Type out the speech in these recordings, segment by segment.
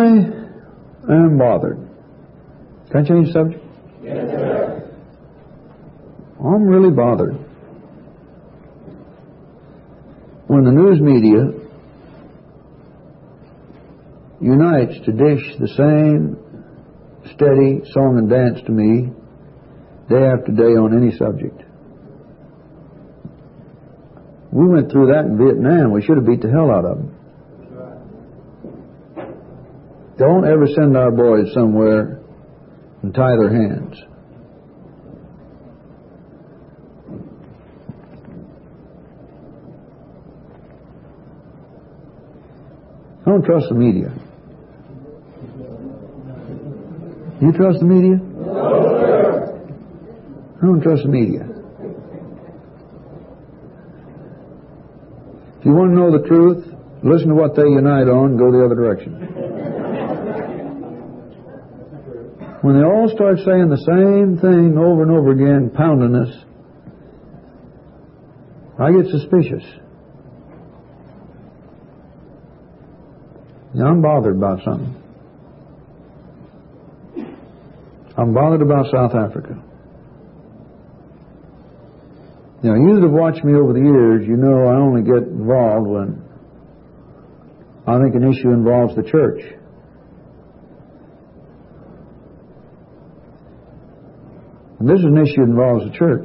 I am bothered. Can I change the subject? Yes, sir. I'm really bothered when the news media unites to dish the same steady song and dance to me day after day on any subject. We went through that in Vietnam. We should have beat the hell out of them. Don't ever send our boys somewhere and tie their hands. I don't trust the media. You trust the media? No, sir. I don't trust the media. If you want to know the truth, listen to what they unite on and go the other direction. When they all start saying the same thing over and over again, pounding us, I get suspicious. Now, I'm bothered about something. I'm bothered about South Africa. Now, you that have watched me over the years, you know I only get involved when I think an issue involves the church. And this is an issue that involves the church.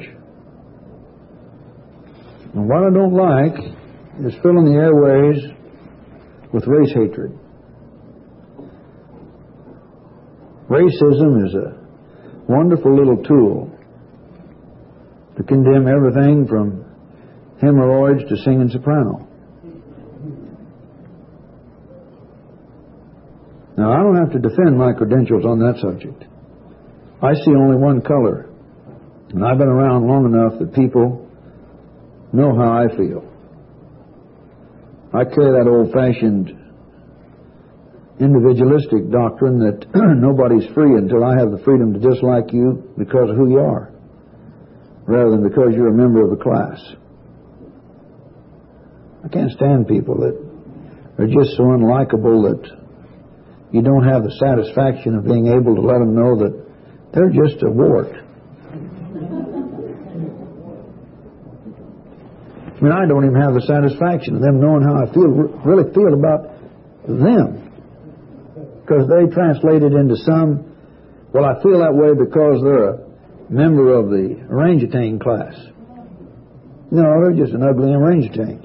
And what I don't like is filling the airways with race hatred. Racism is a wonderful little tool to condemn everything from hemorrhoids to singing soprano. Now, I don't have to defend my credentials on that subject. I see only one color, and I've been around long enough that people know how I feel. I carry that old-fashioned individualistic doctrine that nobody's free until I have the freedom to dislike you because of who you are, rather than because you're a member of the class. I can't stand people that are just so unlikable that you don't have the satisfaction of being able to let them know that they're just a wart. I mean, I don't even have the satisfaction of them knowing how I really feel about them. Because they translate it into some, well, I feel that way because they're a member of the orangutan class. No, they're just an ugly orangutan.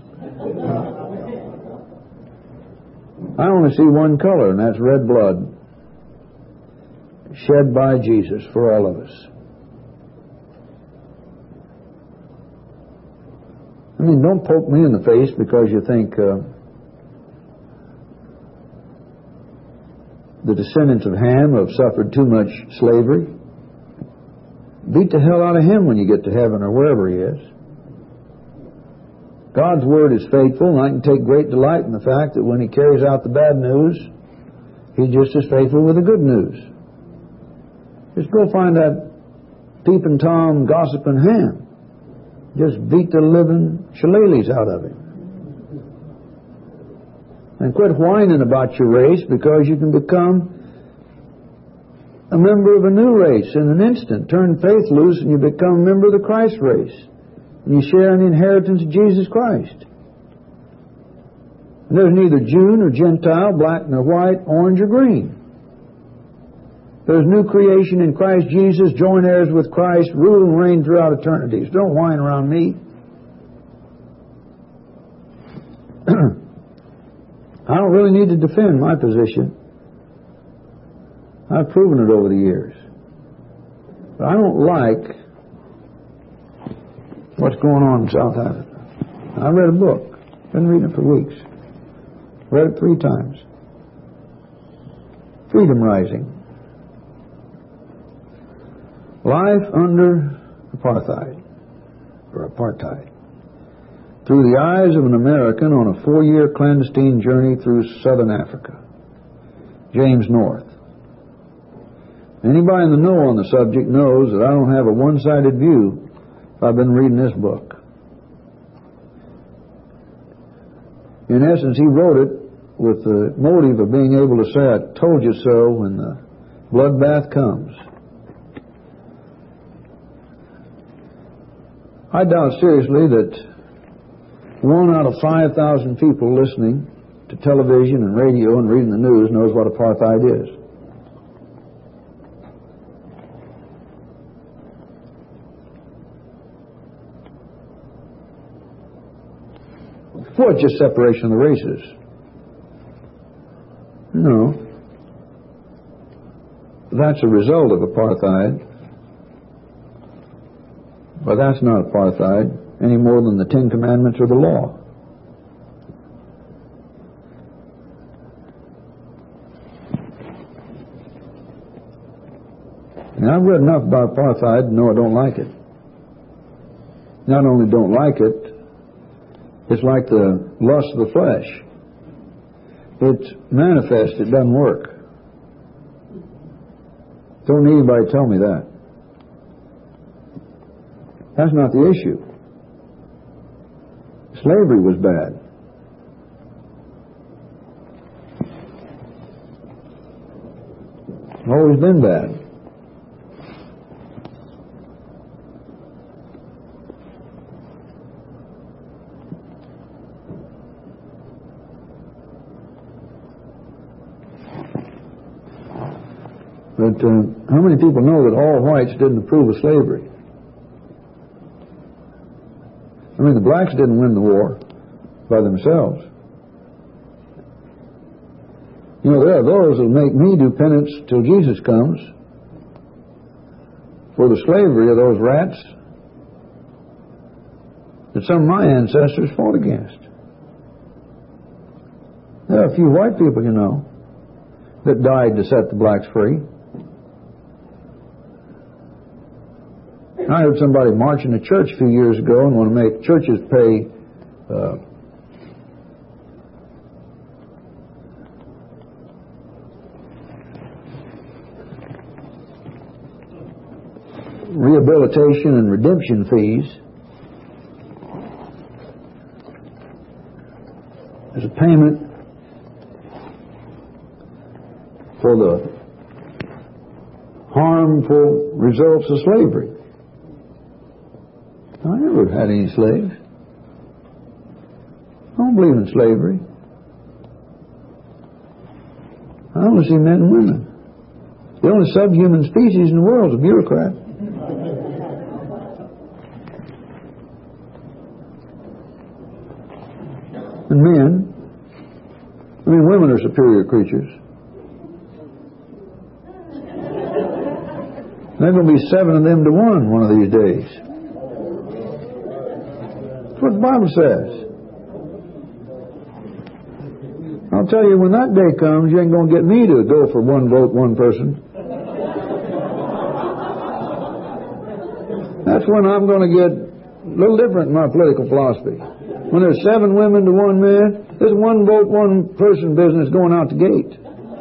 I only see one color, and that's red blood shed by Jesus for all of us. I mean, don't poke me in the face because you think the descendants of Ham have suffered too much slavery. Beat the hell out of him when you get to heaven or wherever he is. God's word is faithful, and I can take great delight in the fact that when he carries out the bad news, he's just as faithful with the good news. Just go find that peeping Tom, gossiping Ham. Just beat the living shillelaghs out of him. And quit whining about your race, because you can become a member of a new race in an instant. Turn faith loose and you become a member of the Christ race. And you share in the inheritance of Jesus Christ. And there's neither Jew nor Gentile, black nor white, orange or green. There's new creation in Christ Jesus, joint heirs with Christ, rule and reign throughout eternity. So don't whine around me. I don't really need to defend my position. I've proven it over the years. But I don't like what's going on in South Africa. I read a book. Been reading it for weeks. Read it 3 times. Freedom Rising. Life under apartheid. Or apartheid. Through the eyes of an American on a 4-year clandestine journey through southern Africa. James North. Anybody in the know on the subject knows that I don't have a one-sided view if I've been reading this book. In essence, he wrote it with the motive of being able to say, I told you so when the bloodbath comes. I doubt seriously that 1 out of 5,000 people listening to television and radio and reading the news knows what apartheid is. What, just separation of the races? No. That's a result of apartheid. But that's not apartheid any more than the Ten Commandments or the law. And I've read enough about apartheid to know I don't like it. Not only don't like it, it's like the lust of the flesh. It's manifest, it doesn't work. Don't need anybody to tell me that. That's not the issue. Slavery was bad. Always been bad. But how many people know that all whites didn't approve of slavery? I mean, the blacks didn't win the war by themselves. You know, there are those who make me do penance till Jesus comes for the slavery of those rats that some of my ancestors fought against. There are a few white people, you know, that died to set the blacks free. I heard somebody march in a church a few years ago and want to make churches pay rehabilitation and redemption fees as a payment for the harmful results of slavery. I never had any slaves. I don't believe in slavery. I only see men and women. The only subhuman species in the world is a bureaucrat. And men, I mean, women are superior creatures. There are going to be 7 of them to 1 of these days. That's what the Bible says. I'll tell you, when that day comes, you ain't going to get me to go for 1 vote, 1 person. That's when I'm going to get a little different in my political philosophy. When there's 7 women to 1 man, this 1 vote, 1 person business going out the gate.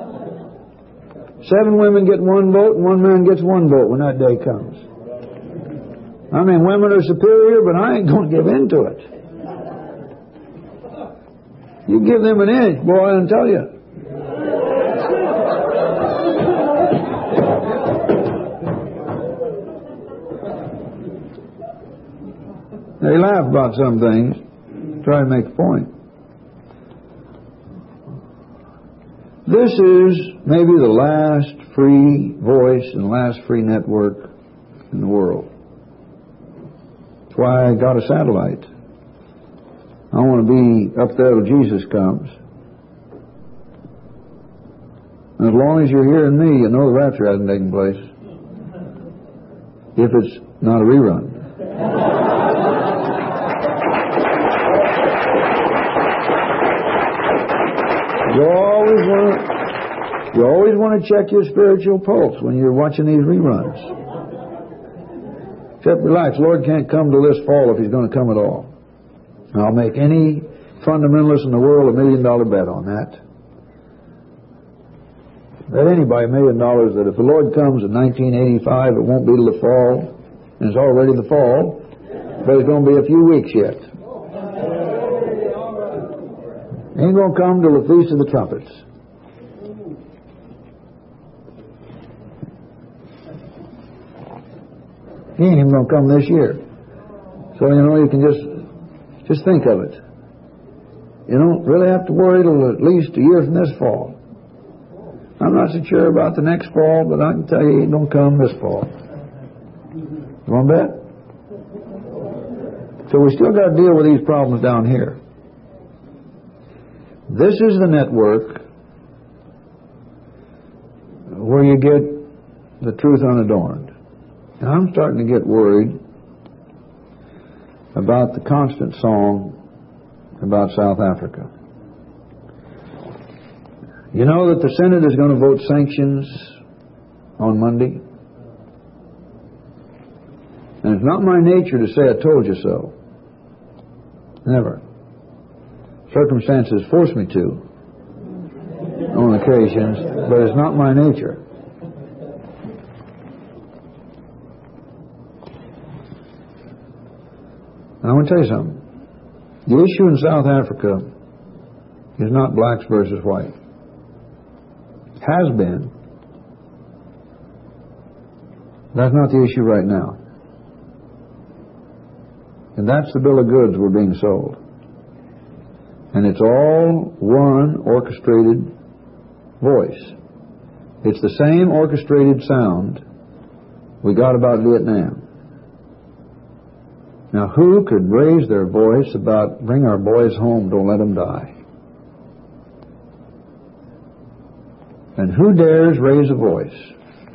7 women get 1 vote and 1 man gets 1 vote when that day comes. I mean, women are superior, but I ain't going to give in to it. You give them an inch, boy, I'll tell you. They laugh about some things, try to make a point. This is maybe the last free voice and last free network in the world. That's why I got a satellite. I want to be up there till Jesus comes. And as long as you're hearing me, you know the rapture hasn't taken place. If it's not a rerun. You always want to check your spiritual pulse when you're watching these reruns. Except relax, Lord can't come till this fall if He's going to come at all. I'll make any fundamentalist in the world $1 million bet on that. Bet anybody $1 million that if the Lord comes in 1985, it won't be till the fall, and it's already the fall, but it's going to be a few weeks yet. Ain't going to come till the Feast of the Trumpets. He ain't even going to come this year. So, you can just think of it. You don't really have to worry till at least a year from this fall. I'm not so sure about the next fall, but I can tell you he ain't going to come this fall. You want to bet? So we still got to deal with these problems down here. This is the network where you get the truth unadorned. And I'm starting to get worried about the constant song about South Africa. You know that the Senate is going to vote sanctions on Monday? And it's not my nature to say I told you so. Never. Circumstances force me to on occasions, but it's not my nature. Now, I want to tell you something. The issue in South Africa is not blacks versus white. Has been. That's not the issue right now. And that's the bill of goods we're being sold. And it's all one orchestrated voice. It's the same orchestrated sound we got about Vietnam. Now, who could raise their voice about bring our boys home, don't let them die? And who dares raise a voice?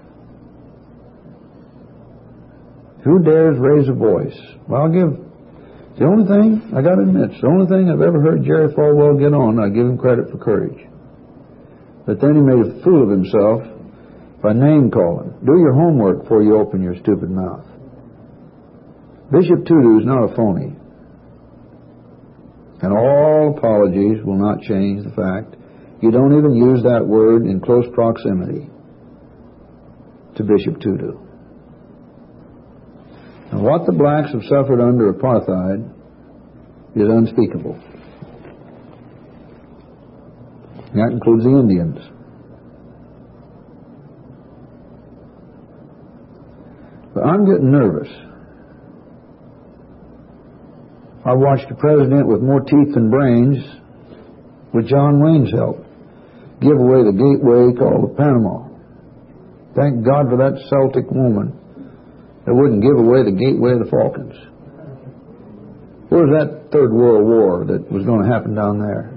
Who dares raise a voice? Well, it's the only thing, I got to admit, it's the only thing I've ever heard Jerry Falwell get on. I give him credit for courage. But then he made a fool of himself by name calling. Do your homework before you open your stupid mouth. Bishop Tutu is not a phony. And all apologies will not change the fact you don't even use that word in close proximity to Bishop Tutu. And what the blacks have suffered under apartheid is unspeakable. That includes the Indians. But I'm getting nervous. I watched a president with more teeth than brains, with John Wayne's help, give away the gateway called the Panama. Thank God for that Celtic woman that wouldn't give away the gateway of the Falklands. Where's that Third World War that was going to happen down there?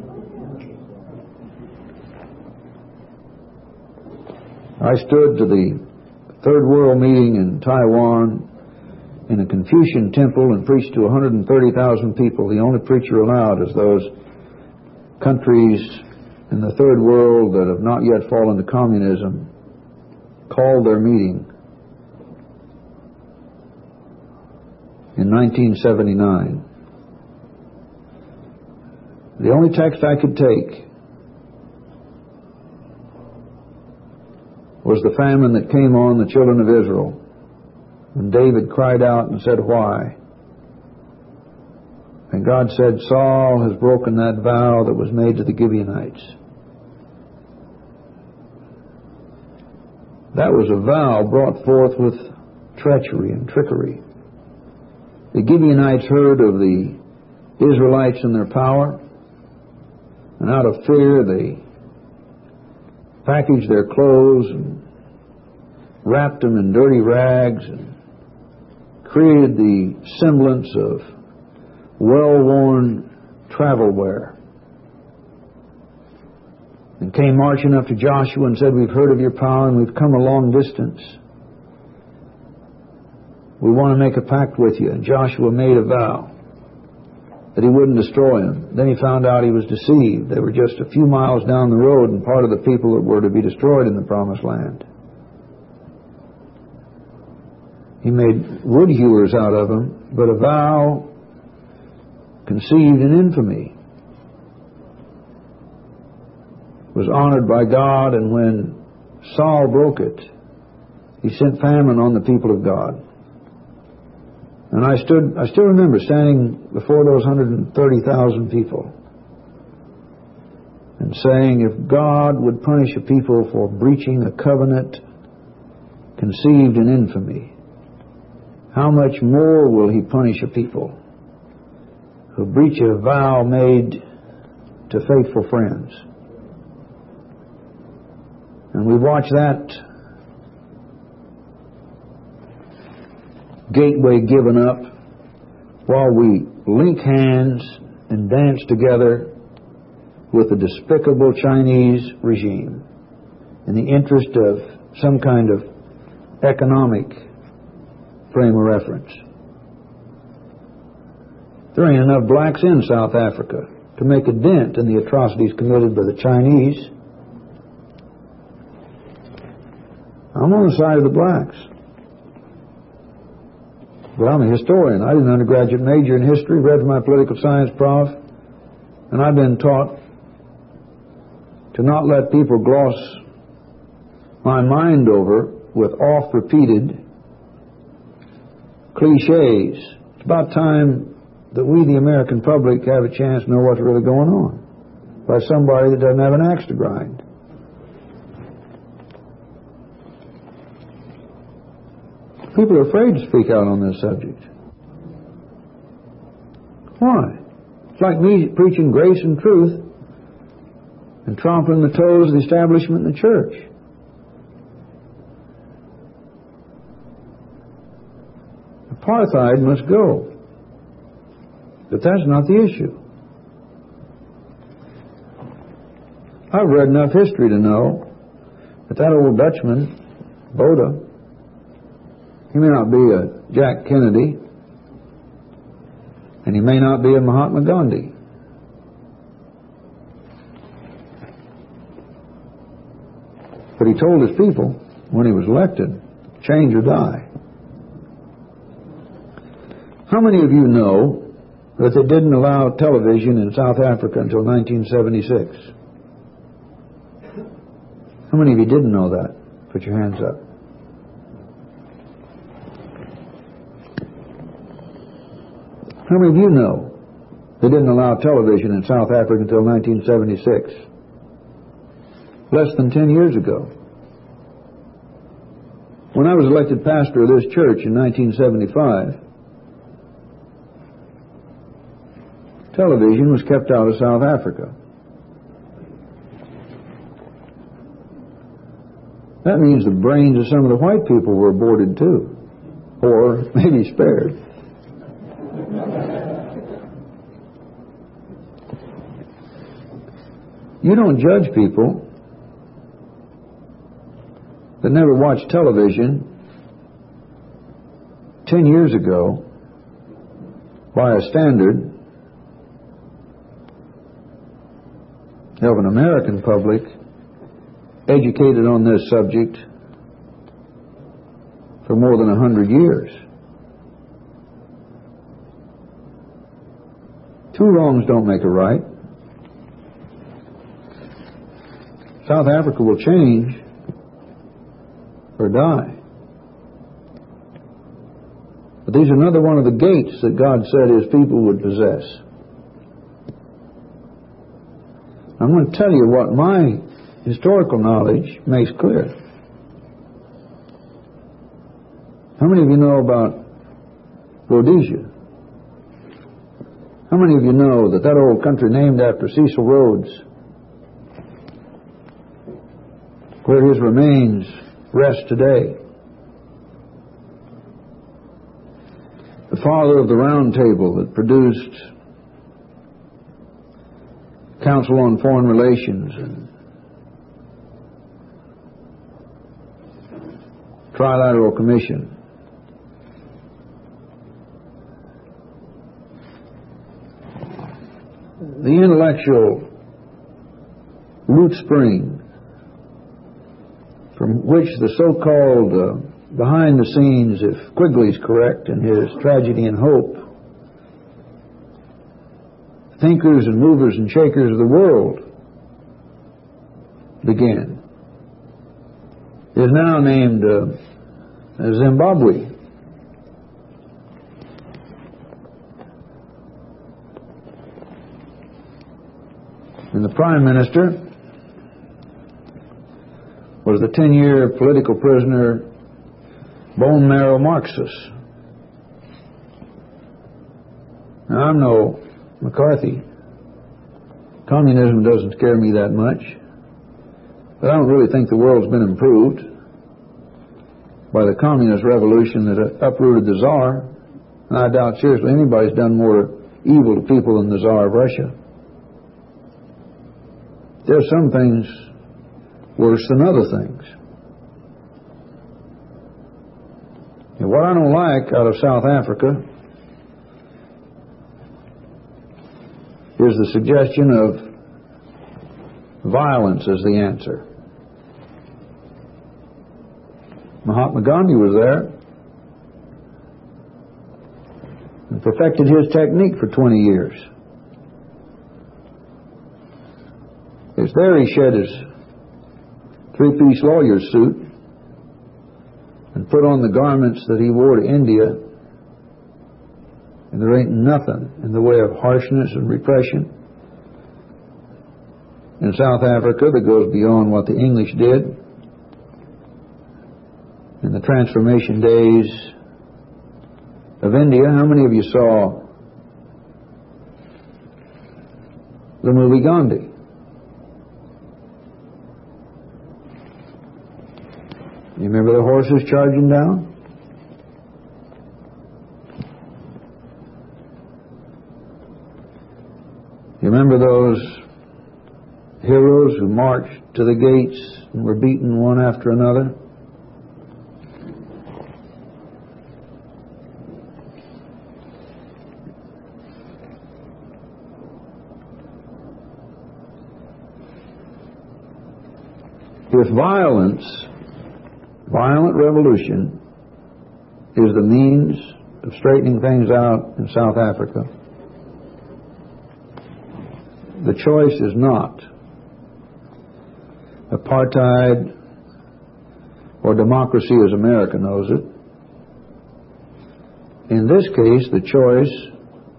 I stood to the Third World meeting in Taiwan in a Confucian temple and preached to 130,000 people. The only preacher allowed is those countries in the Third World that have not yet fallen to communism called their meeting in 1979. The only text I could take was the famine that came on the children of Israel. And David cried out and said, why? And God said, Saul has broken that vow that was made to the Gibeonites. That was a vow brought forth with treachery and trickery. The Gibeonites heard of the Israelites and their power, and out of fear they packaged their clothes and wrapped them in dirty rags and created the semblance of well-worn travel wear, and came marching up to Joshua and said, we've heard of your power and we've come a long distance. We want to make a pact with you. And Joshua made a vow that he wouldn't destroy them. Then he found out he was deceived. They were just a few miles down the road and part of the people that were to be destroyed in the Promised Land. He made wood hewers out of them, but a vow conceived in infamy was honored by God, and when Saul broke it, he sent famine on the people of God. And I still remember standing before those 130,000 people and saying, if God would punish a people for breaching a covenant conceived in infamy, how much more will He punish a people who breach a vow made to faithful friends? And we watch that gateway given up while we link hands and dance together with the despicable Chinese regime in the interest of some kind of economic frame of reference. There ain't enough blacks in South Africa to make a dent in the atrocities committed by the Chinese. I'm on the side of the blacks. But I'm a historian. I did an undergraduate major in history, read for my political science prof, and I've been taught to not let people gloss my mind over with oft-repeated cliches. It's about time that we, the American public, have a chance to know what's really going on by somebody that doesn't have an axe to grind. People are afraid to speak out on this subject. Why? It's like me preaching grace and truth and trampling the toes of the establishment in the church. Apartheid must go. But that's not the issue. I've read enough history to know that old Dutchman, Botha, he may not be a Jack Kennedy, and he may not be a Mahatma Gandhi. But he told his people when he was elected, change or die. How many of you know that they didn't allow television in South Africa until 1976? How many of you didn't know that? Put your hands up. How many of you know they didn't allow television in South Africa until 1976? Less than 10 years ago. When I was elected pastor of this church in 1975, television was kept out of South Africa. That means the brains of some of the white people were aborted too, or maybe spared. You don't judge people that never watched television 10 years ago by a standard of an American public educated on this subject for more than 100 years. Two wrongs don't make a right. South Africa will change or die. But these are another one of the gates that God said His people would possess. I'm going to tell you what my historical knowledge makes clear. How many of you know about Rhodesia? How many of you know that old country named after Cecil Rhodes, where his remains rest today, the father of the Round Table that produced Council on Foreign Relations and Trilateral Commission, the intellectual root spring from which the so-called behind the scenes, if Quigley's correct in his Tragedy and Hope, thinkers and movers and shakers of the world began, is now named Zimbabwe. And the Prime Minister was the 10-year political prisoner, bone marrow Marxist. Now, I'm no McCarthy. Communism doesn't scare me that much. But I don't really think the world's been improved by the communist revolution that uprooted the Tsar. And I doubt seriously anybody's done more evil to people than the Tsar of Russia. There's some things worse than other things. And what I don't like out of South Africa is the suggestion of violence as the answer. Mahatma Gandhi was there and perfected his technique for 20 years. It's there he shed his three-piece lawyer's suit and put on the garments that he wore to India, and there ain't nothing in the way of harshness and repression in South Africa that goes beyond what the English did in the transformation days of India. How many of you saw the movie Gandhi? You remember the horses charging down? You remember those heroes who marched to the gates and were beaten one after another? If violent revolution is the means of straightening things out in South Africa, the choice is not apartheid or democracy as America knows it. In this case, the choice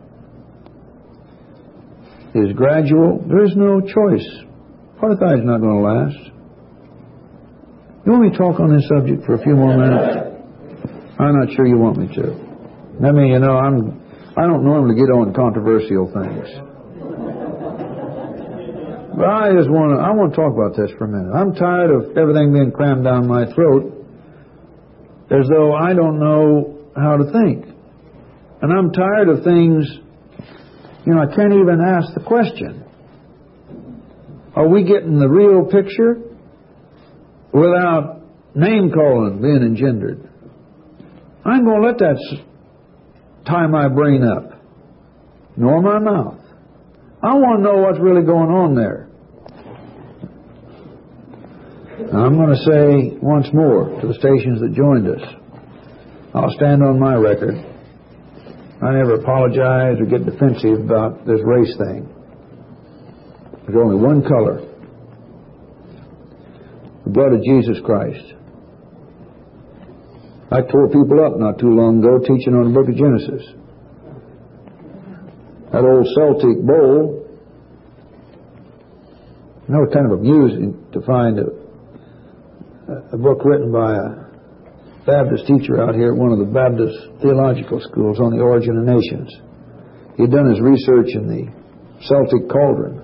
is gradual. There is no choice. Apartheid is not going to last. You want me to talk on this subject for a few more minutes? I'm not sure you want me to. I mean, I don't normally get on controversial things. But I want to talk about this for a minute. I'm tired of everything being crammed down my throat as though I don't know how to think. And I'm tired of things, I can't even ask the question. Are we getting the real picture without name-calling being engendered? I'm going to let that tie my brain up, nor my mouth. I want to know what's really going on there. Now, I'm going to say once more to the stations that joined us, I'll stand on my record. I never apologize or get defensive about this race thing. There's only one color: the blood of Jesus Christ. I tore people up not too long ago teaching on the book of Genesis. That old Celtic bowl, it's kind of amusing to find a book written by a Baptist teacher out here at one of the Baptist theological schools on the origin of nations. He'd done his research in the Celtic cauldron.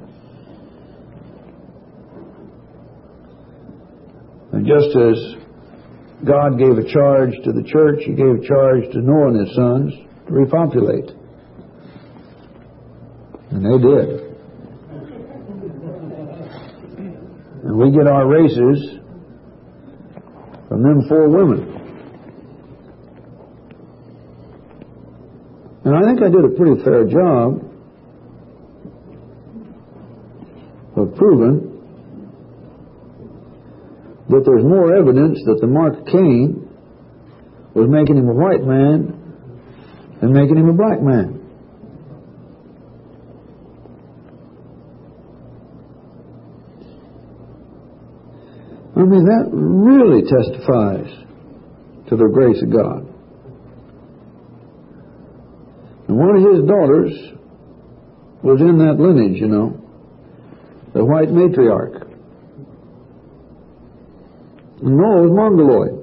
And just as God gave a charge to the church, He gave a charge to Noah and his sons to repopulate. And they did. And we get our races from them 4 women. And I think I did a pretty fair job of proving that there's more evidence that the mark of Cain was making him a white man than making him a black man. I mean, that really testifies to the grace of God. And one of his daughters was in that lineage, the white matriarch. And Noah was Mongoloid.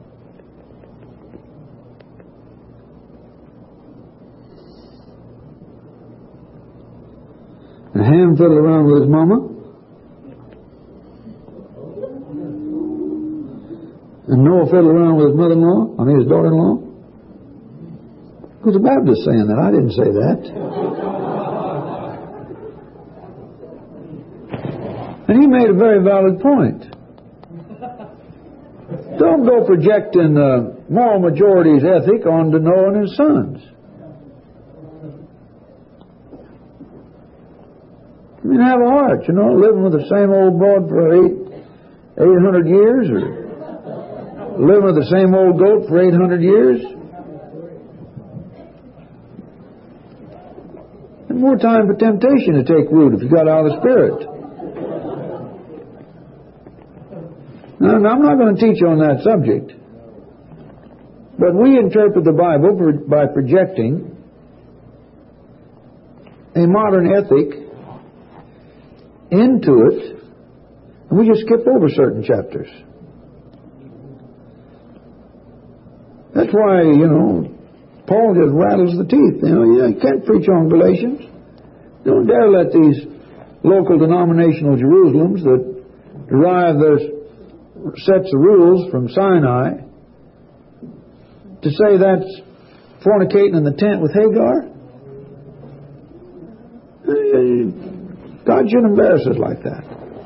And Ham fiddled around with his mama. And Noah fiddled around with his mother-in-law, his daughter-in-law. Who's a Baptist saying that? I didn't say that. And he made a very valid point. Don't go projecting the moral majority's ethic onto Noah and his sons. I mean, have a heart, living with the same old broad for 800 years, or living with the same old goat for 800 years. And more time for temptation to take root if you got out of the Spirit. Now, I'm not going to teach on that subject. But we interpret the Bible by projecting a modern ethic into it, and we just skip over certain chapters. That's why, Paul just rattles the teeth. You can't preach on Galatians. Don't dare let these local denominational Jerusalems that derive their sets of rules from Sinai to say that's fornicating in the tent with Hagar. God shouldn't embarrass us like that.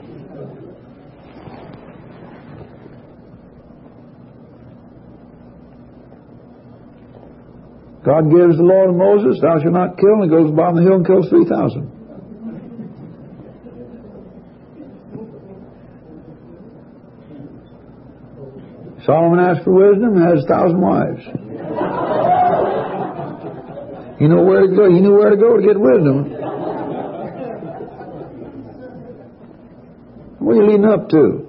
God gives the law to Moses, thou shalt not kill, and he goes bottom of the hill and kills 3,000. Solomon asked for wisdom and has 1,000 wives. You know where to go. You knew where to go to get wisdom. What are you leading up to?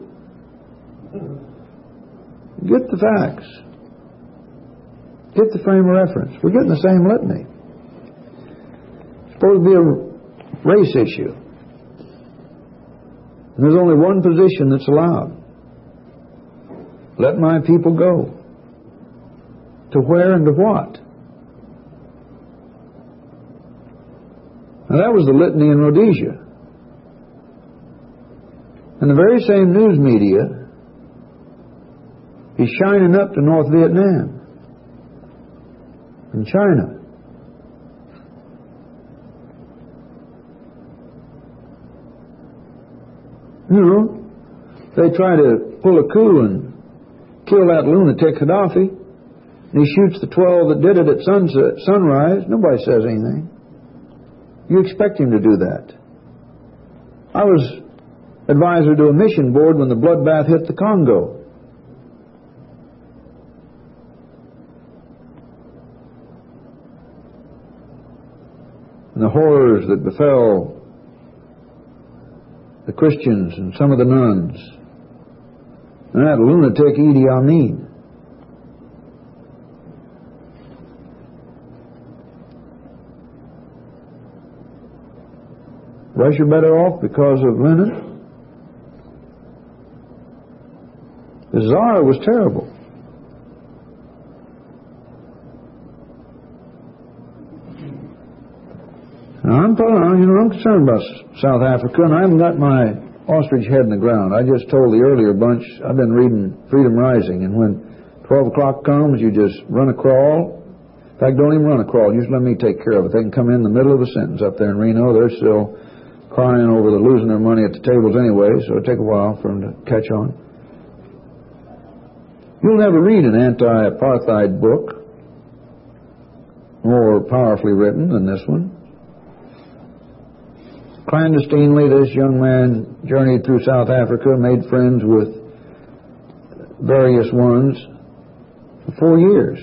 Get the facts. Get the frame of reference. We're getting the same litany. It's supposed to be a race issue. And there's only one position that's allowed. Let my people go. To where and to what? Now that was the litany in Rhodesia. And the very same news media is shining up to North Vietnam and China. They try to pull a coup and kill that lunatic Gaddafi, and he shoots the 12 that did it at sunrise. Nobody says anything. You expect him to do that. I was advisor to a mission board when the bloodbath hit the Congo. And the horrors that befell the Christians and some of the nuns. And that lunatic Idi Amin. Russia better off because of Lenin? The Tsar was terrible. Now, I'm concerned about South Africa, and I haven't got my ostrich head in the ground. I just told the earlier bunch, I've been reading Freedom Rising, and when 12 o'clock comes, you just run a crawl. In fact, don't even run a crawl. Just let me take care of it. They can come in the middle of a sentence up there in Reno. They're still crying over the losing their money at the tables anyway, so it'll take a while for them to catch on. You'll never read an anti-apartheid book more powerfully written than this one. Clandestinely, this young man journeyed through South Africa, made friends with various ones for 4 years.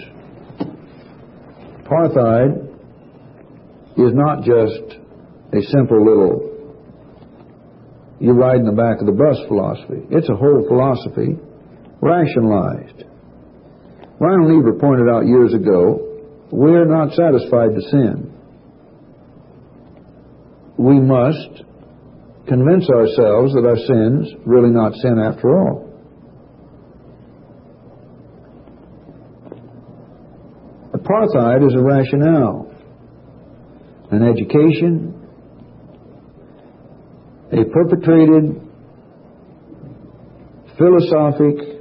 Apartheid is not just a simple little you ride in the back of the bus philosophy. It's a whole philosophy rationalized. Reinhold Niebuhr pointed out years ago, we're not satisfied to sin. We must convince ourselves that our sin's really not sin after all. Apartheid is a rationale, an education, a perpetrated philosophic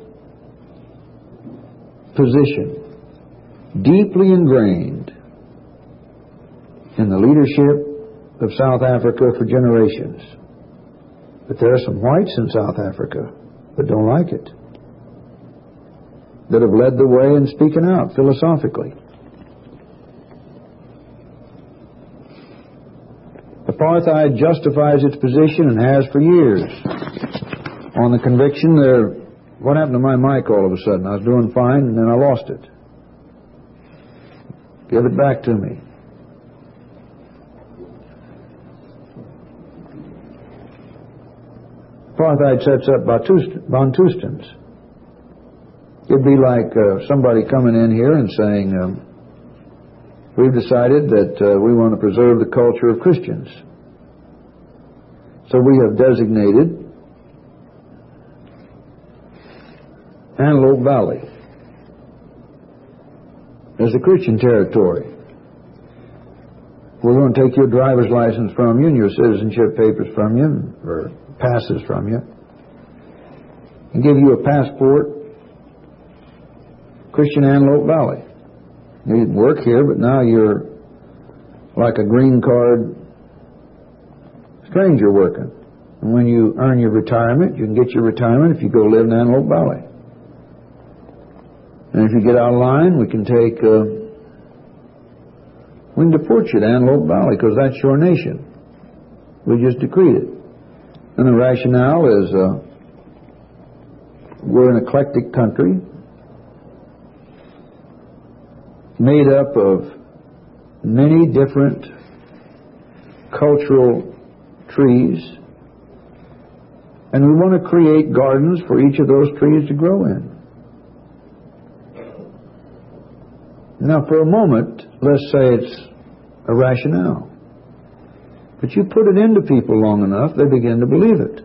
position deeply ingrained in the leadership of South Africa for generations. But there are some whites in South Africa that don't like it, that have led the way in speaking out philosophically. Apartheid justifies its position and has for years on the conviction there. What happened to my mic all of a sudden? I was doing fine and then I lost it. Give it back to me. Apartheid sets up Bantustans. It'd be like somebody coming in here and saying, we've decided that we want to preserve the culture of Christians. So we have designated Antelope Valley as a Christian territory. We're going to take your driver's license from you and your citizenship papers from you, or passes from you, and give you a passport, Christian Antelope Valley. You didn't work here, but now you're like a green card stranger working. And when you earn your retirement, you can get your retirement if you go live in Antelope Valley. And if you get out of line, we can deport you to Antelope Valley because that's your nation. We just decreed it. And the rationale is we're an eclectic country made up of many different cultural trees, and we want to create gardens for each of those trees to grow in. Now, for a moment, let's say it's a rationale. But you put it into people long enough, they begin to believe it.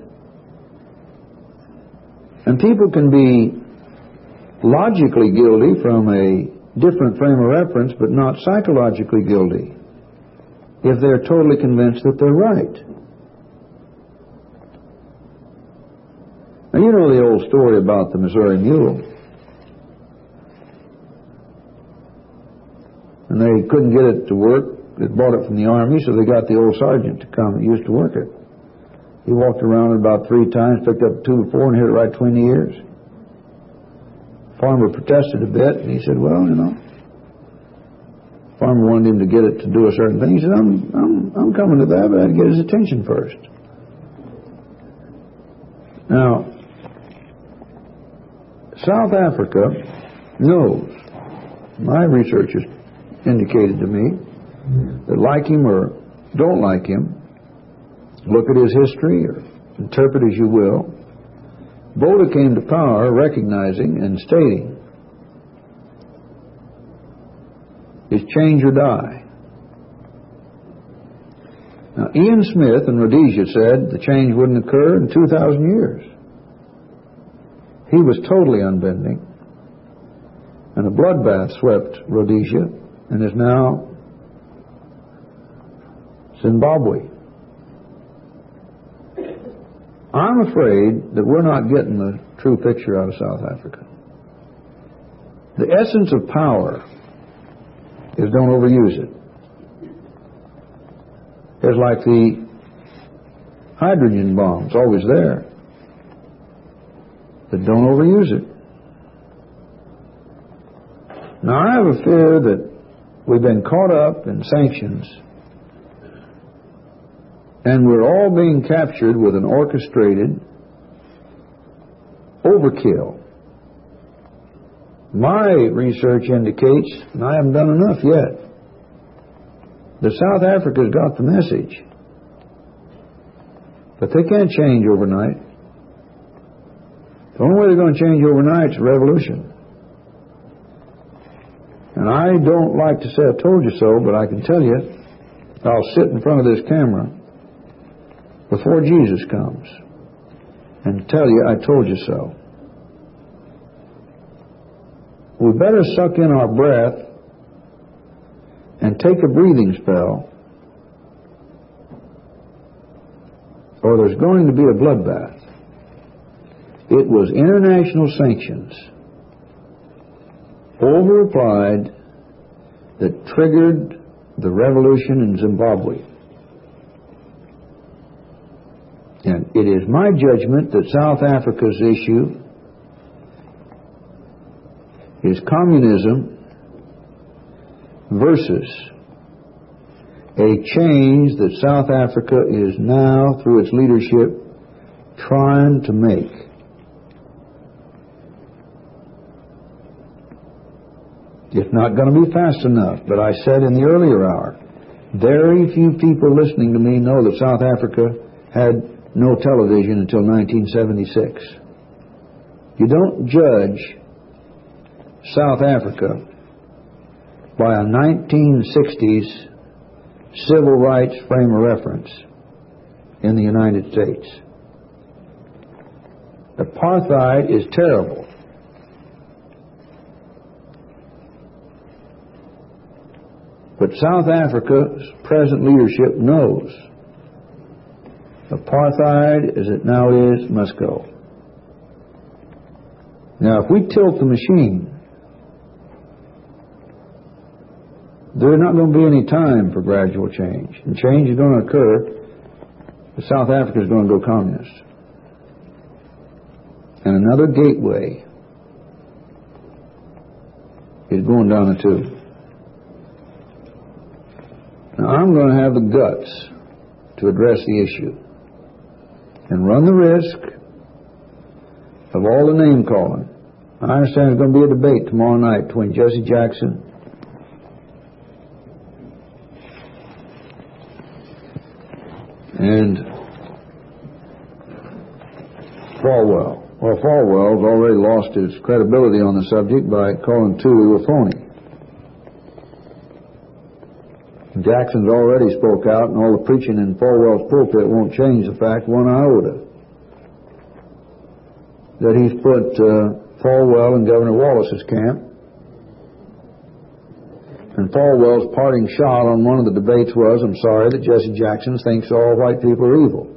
And people can be logically guilty from a different frame of reference, but not psychologically guilty, if they're totally convinced that they're right. Now, you know the old story about the Missouri Mule. And they couldn't get it to work. They bought it from the Army, so they got the old sergeant to come that used to work it. He walked around it about 3 times, picked up a tube of 4 and hit it right between the ears. Farmer protested a bit, and he said, well, you know, farmer wanted him to get it to do a certain thing. He said, I'm coming to that, but I had to get his attention first. Now, South Africa knows, my research has indicated to me, that like him or don't like him, look at his history or interpret as you will, Botha came to power recognizing and stating, it's change or die. Now, Ian Smith in Rhodesia said the change wouldn't occur in 2,000 years. He was totally unbending, and a bloodbath swept Rhodesia and is now Zimbabwe. I'm afraid that we're not getting the true picture out of South Africa. The essence of power is don't overuse it. It's like the hydrogen bomb's always there, but don't overuse it. Now, I have a fear that we've been caught up in sanctions, and we're all being captured with an orchestrated overkill. My research indicates, and I haven't done enough yet, that South Africa's got the message. But they can't change overnight. The only way they're going to change overnight is a revolution. And I don't like to say I told you so, but I can tell you, I'll sit in front of this camera before Jesus comes and tell you, I told you so. We better suck in our breath and take a breathing spell, or there's going to be a bloodbath. It was international sanctions over-applied that triggered the revolution in Zimbabwe. And it is my judgment that South Africa's issue is communism versus a change that South Africa is now, through its leadership, trying to make. It's not going to be fast enough, but I said in the earlier hour, very few people listening to me know that South Africa had no television until 1976. You don't judge South Africa by a 1960s civil rights frame of reference in the United States. Apartheid is terrible. But South Africa's present leadership knows apartheid, as it now is, must go. Now, if we tilt the machine, there's not going to be any time for gradual change. And change is going to occur. South Africa is going to go communist. And another gateway is going down the tube. Now, I'm going to have the guts to address the issue and run the risk of all the name calling. I understand there's going to be a debate tomorrow night between Jesse Jackson and Falwell. Well, Falwell's already lost his credibility on the subject by calling Tulu a phony. Jackson's already spoke out, and all the preaching in Falwell's pulpit won't change the fact one iota that he's put Falwell in Governor Wallace's camp. And Falwell's parting shot on one of the debates was, I'm sorry that Jesse Jackson thinks all white people are evil.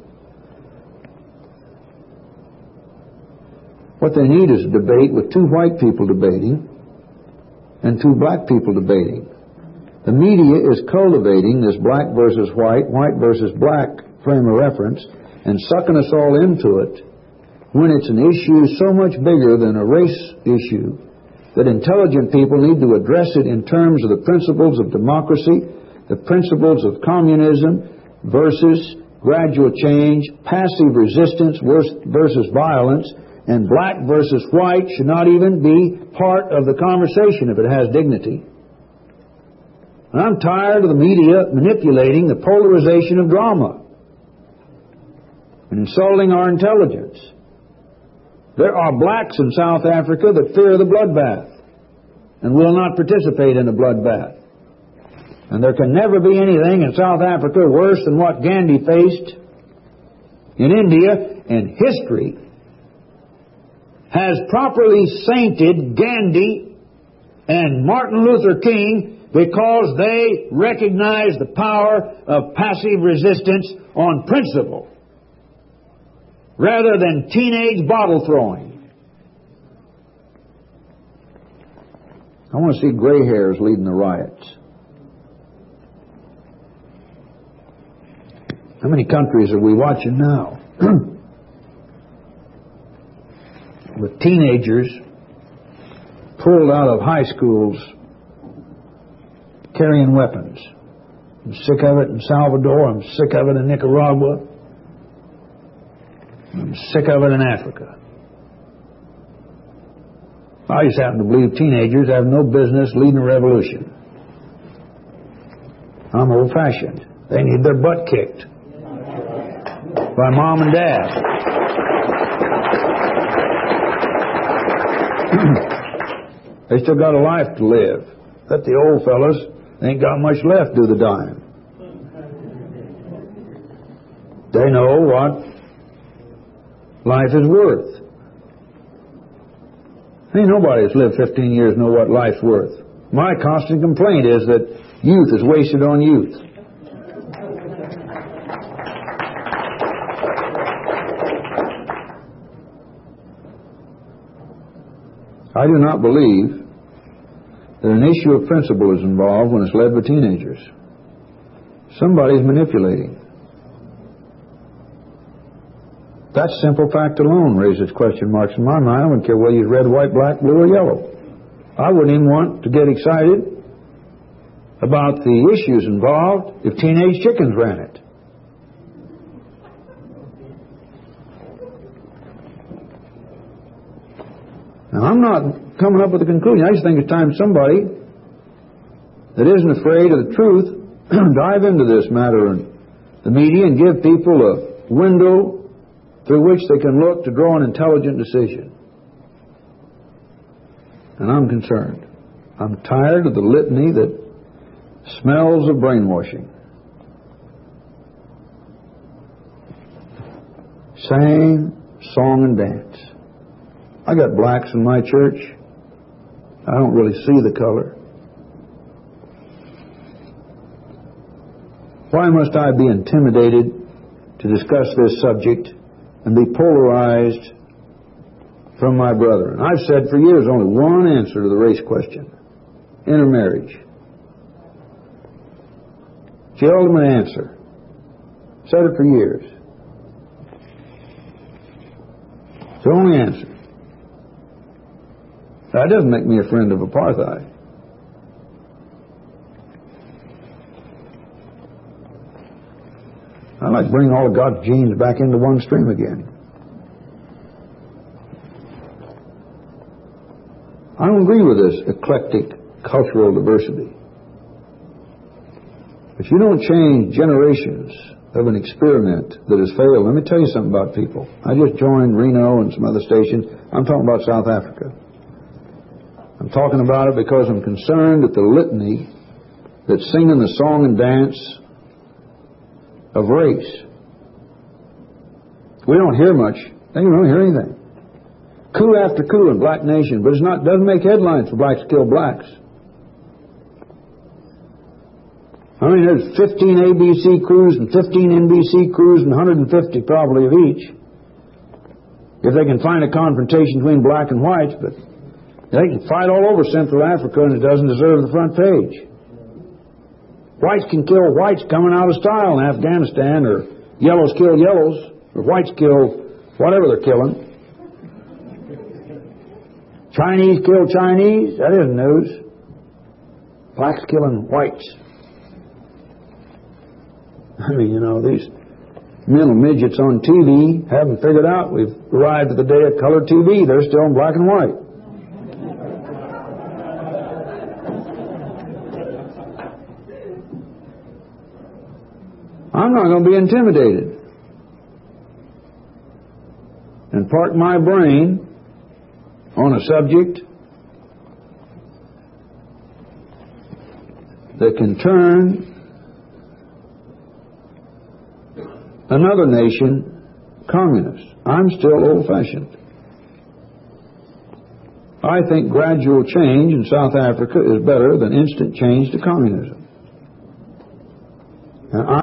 What they need is a debate with two white people debating and two black people debating. The media is cultivating this black versus white versus black frame of reference and sucking us all into it when it's an issue so much bigger than a race issue that intelligent people need to address it in terms of the principles of democracy, the principles of communism versus gradual change, passive resistance versus violence, and black versus white should not even be part of the conversation if it has dignity. And I'm tired of the media manipulating the polarization of drama and insulting our intelligence. There are blacks in South Africa that fear the bloodbath and will not participate in a bloodbath. And there can never be anything in South Africa worse than what Gandhi faced in India, and history has properly sainted Gandhi and Martin Luther King because they recognize the power of passive resistance on principle rather than teenage bottle throwing. I want to see gray hairs leading the riots. How many countries are we watching now with teenagers pulled out of high schools carrying weapons? I'm sick of it in Salvador. I'm sick of it in Nicaragua. I'm sick of it in Africa. I just happen to believe teenagers have no business leading a revolution. I'm old-fashioned. They need their butt kicked by mom and dad. They still got a life to live. Let the old fellas ain't got much left do the dying. They know what life is worth. Ain't nobody that's lived 15 years know what life's worth. My constant complaint is that youth is wasted on youth. I do not believe that an issue of principle is involved when it's led by teenagers. Somebody's manipulating. That simple fact alone raises question marks in my mind. I wouldn't care whether you're red, white, black, blue, or yellow. I wouldn't even want to get excited about the issues involved if teenage chickens ran it. Now, I'm not coming up with a conclusion. I just think it's time somebody that isn't afraid of the truth dive into this matter in the media and give people a window through which they can look to draw an intelligent decision. And I'm concerned. I'm tired of the litany that smells of brainwashing. Same song and dance. I got blacks in my church. I don't really see the color. Why must I be intimidated to discuss this subject and be polarized from my brethren? I've said for years only one answer to the race question: intermarriage. It's the ultimate answer. Said it for years. It's the only answer. That doesn't make me a friend of apartheid. I'd like to bring all of God's genes back into one stream again. I don't agree with this eclectic cultural diversity. If you don't change generations of an experiment that has failed, let me tell you something about people. I just joined Reno and some other stations. I'm talking about South Africa. I'm talking about it because I'm concerned at the litany that's singing the song and dance of race. We don't hear much. We don't hear anything. Coup after coup in black nation, but doesn't make headlines for blacks kill blacks. I mean, there's 15 ABC crews and 15 NBC crews and 150 probably of each. If they can find a confrontation between black and whites, but they can fight all over Central Africa and it doesn't deserve the front page. Whites can kill whites coming out of style in Afghanistan, or yellows kill yellows, or whites kill whatever they're killing. Chinese kill Chinese, that isn't news. Blacks killing whites. I mean, you know, these mental midgets on TV haven't figured out we've arrived at the day of color TV. They're still in black and white. I'm not going to be intimidated and park my brain on a subject that can turn another nation communist. I'm still old-fashioned. I think gradual change in South Africa is better than instant change to communism. And